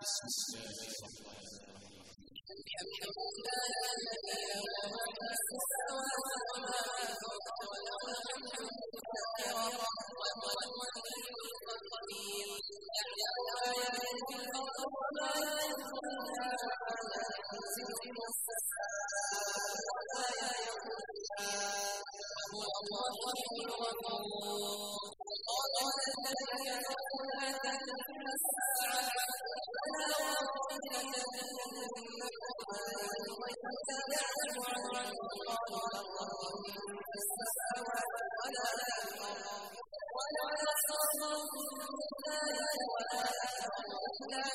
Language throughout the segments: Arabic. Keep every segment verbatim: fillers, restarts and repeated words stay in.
بسم الله الرحمن الرحيم. الحمد لله الذي له ما في السماوات وما في الأرض وله الحمد كثيرا وهو الولي القدير يعلم ما يلج في الأرض وما يخرج منها وما ينزل من السماء وما يعرج فيها وهو الرحيم الغفور. قال الذين كفروا لا تأتينا الساعة ولا وربك لتأتينكم يعلم عن الله في السماوات ولا في الأرض ولا يصرف من ذلك ولا يأمر إلا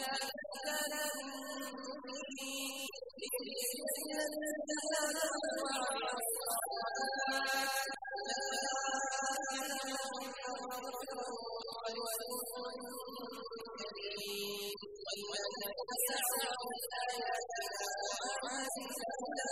به ليجزي الذين آمنوا وعملوا الصالحات أولئك لهم مغفرة ورزق كريم. والذين سعوا في آياتنا وعززنا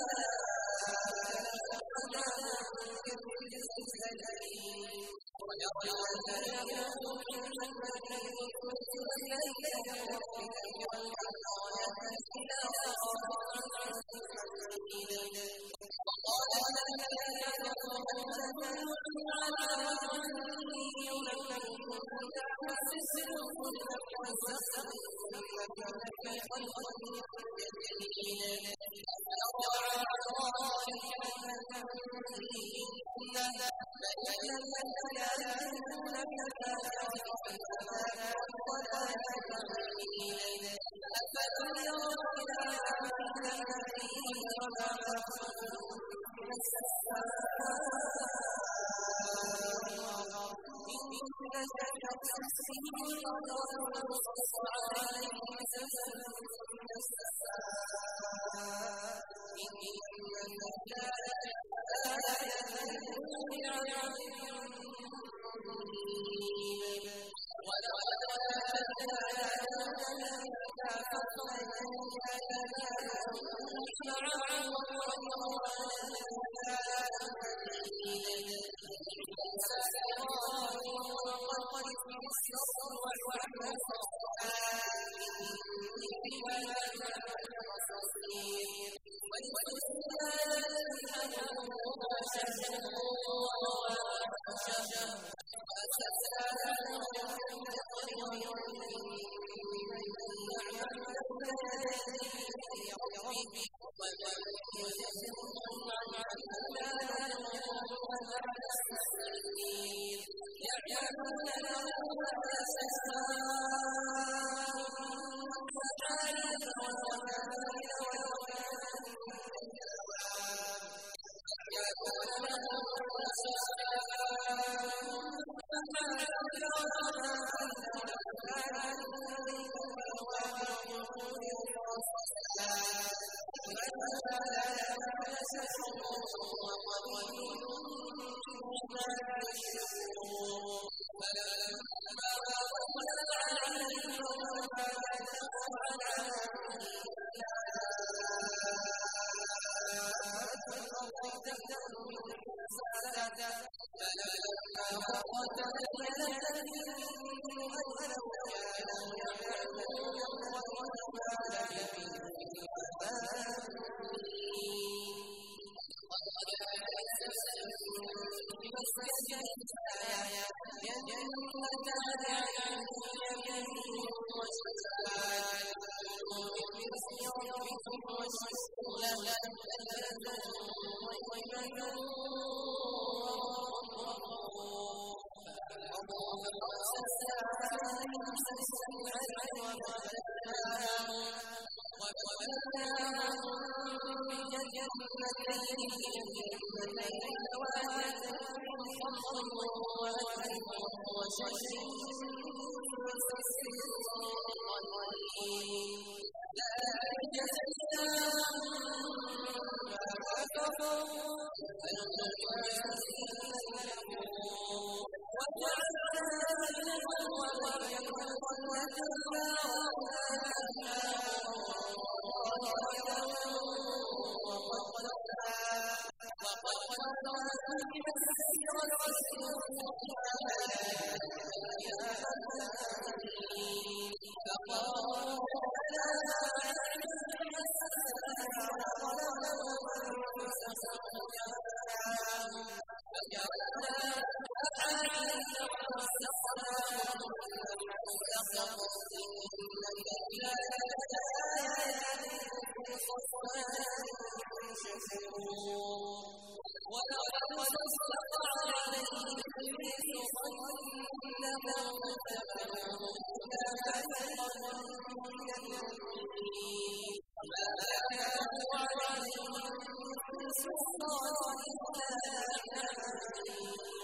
أولئك برزق أليم. ويرى الذين أوتوا العلم الذي أنزل إليك من ربك والحق ويهدي إلى صراط مستقيم. وقال الذين كفروا لننزل على رجل ينبئكم تحسسهم نفسا إنك لخلق جديد. أفترى على الله كذبا بل الذين يكذبون بالآخرة فما ولا يعلمون. أفلم يروا إلى ما بين وما خلقهم من السماء والأرض إن نشأ نخسفهم الأرض ونقص عليهم كسفا من السماء إن في ذلك لآية لكل عبد منيب. ولقد آتينا داود زبورا فصلنا آياتنا معه والقرآن الحكيم. موسى إبراهيم وقد في السر والوعد صالحا إني بما تعملون بصير. ولتسلم الذين أوتوا شهدوا وراء شهر وأسسنا له بقدر يوم ومن يزدهم عن السبيل يعلمون له ما السماء والأرض والسماء يعلمون له ما السماء فقالوا ولقد صدق عليهم إبليس ظنه فاتبعوه إلا فريقا من المؤمنين وما كان له عليهم من سلطان إلا أن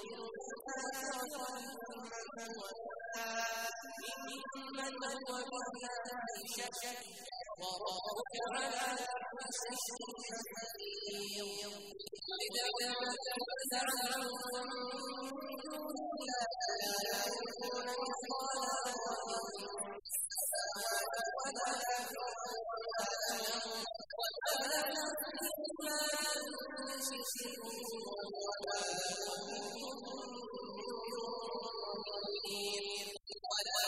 ممن هو بالله شك وربك على كل شيء قدير إذا تنازعتم من دون الله لا يكون مثقال ذرة ولا ولا لهم ما تشركون وما لهم ولا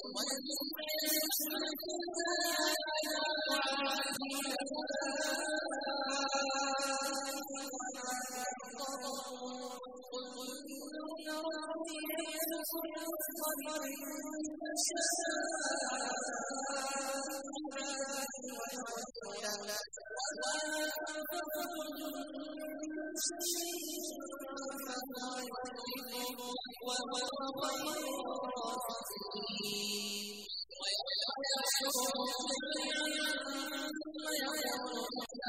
ونسمع يسمعكم آياتنا وعافينا قل إن ربي يبسط الرزق لمن يشاء وما أنفقتم من شيء فهو يخلفه وهو خير الرازقين ويوم يحشرهم جميعا ثم يقول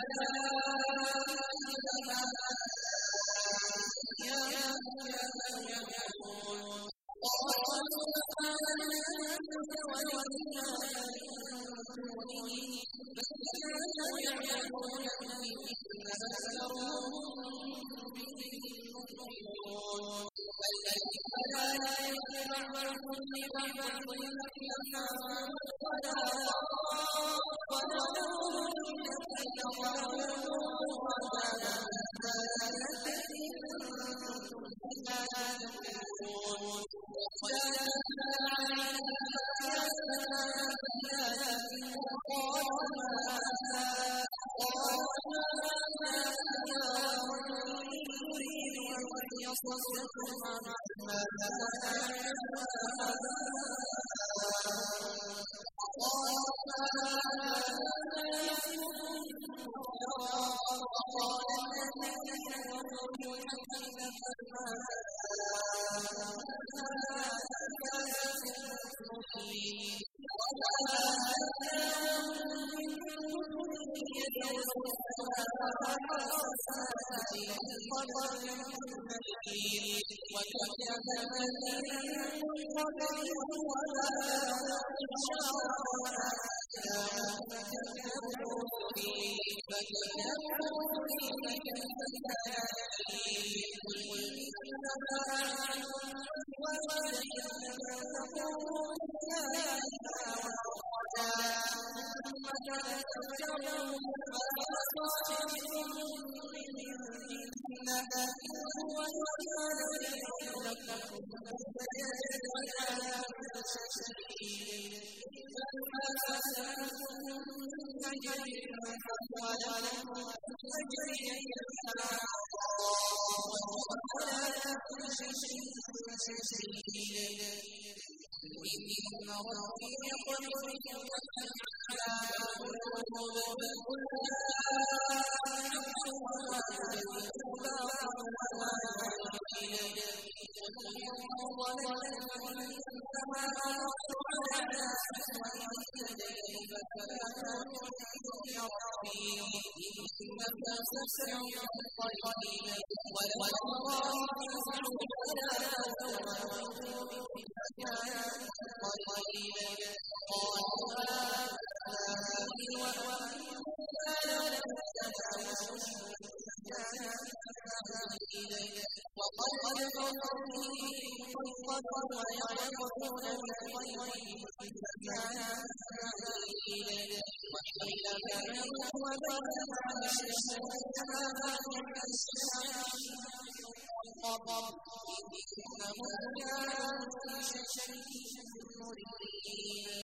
الملائكة يقول قالوا سبحانك أنت ولينا من دونه بل كانوا يعلمون إنما أكثرهم بهم مؤمنون الذين لا يتبع بعضهم لبعض إلا ولا ولهم إنك لظالمون وما الذين أنتم بها تكذبون وجعلنا آياتنا بينات وقالوا ما هذا قالوا ما هذا يريد أن يصدكم عما كان وقالوا ما هذا يأتيكم وقال الذين كفروا للحق لما إن ربي يقذف على قلوب وقد كفروا به قبل ويقولون بالغيب وحيل بينهم وبين ما يشركون والقبر إنهم كانوا في شك مريب